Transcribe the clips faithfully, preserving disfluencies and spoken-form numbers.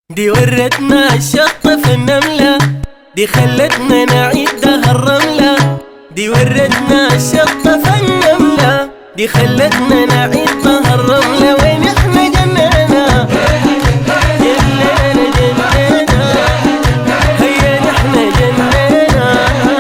دي ورتنا الشطة في النملة، دي خلتنا نعيدها الرملة. دي ورتنا الشطة في النملة، دي خلتنا نعيدها الرملة. وين احنا جنينا جنينا جنينا، هيا نحن جنينا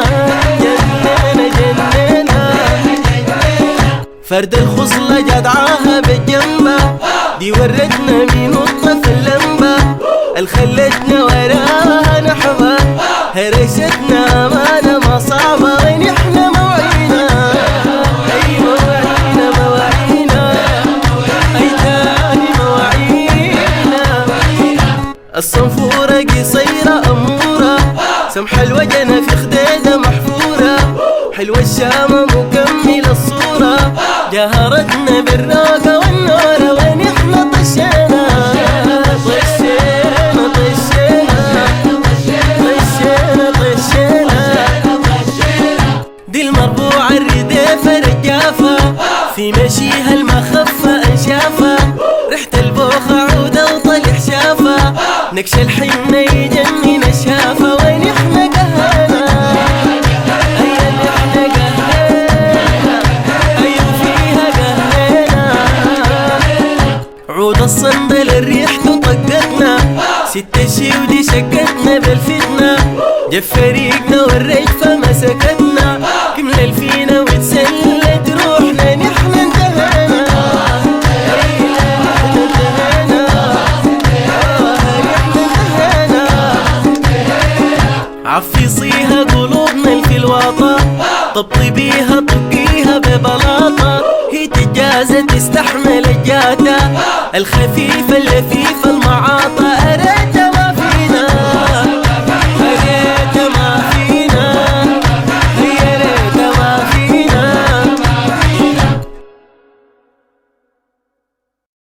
جنينا جنينا. فرد الخصلة جدعاها بالجنبة، دي ورتنا مين الطفل اللمبة. الخلتنا وراها نحبة، هرستنا أمانة ما صعبة. وين احنا موعينا أي مواعينا مواعينا، أي تاني مواعينا. الصنفورة قصيرة أمورة، سمح الوجنة في خديدة محفورة. حلوة الشامة مكملة الصورة، جهرتنا بالراقة والنورة. وين احنا طشينا طشينا طشينا طشينا طشينا. دي المربوعة الرديفة رجافة، في مشيها المخفة أنشافة. ريحة البوخة عودة وطلع شافة، نكش الحنة يجنن الشافة. وين احنا قهانا هيا احنا قهينا، هيا فيها قهينا. عود الصندل الريح طقتنا، ست شي ودي شكتنا بالفتنة. جف فريقنا والرجفة مسكتنا، كمل الفينا وتسلت روحنا. نحن انتهينا نحن انتهينا نحن انتهينا. عفصيها قلوبنا الفلواطة، طبطبيها طقيها ببلاطة. هي تجازة تستحمل الجادة الخفيفة اللفيفة المعاطة.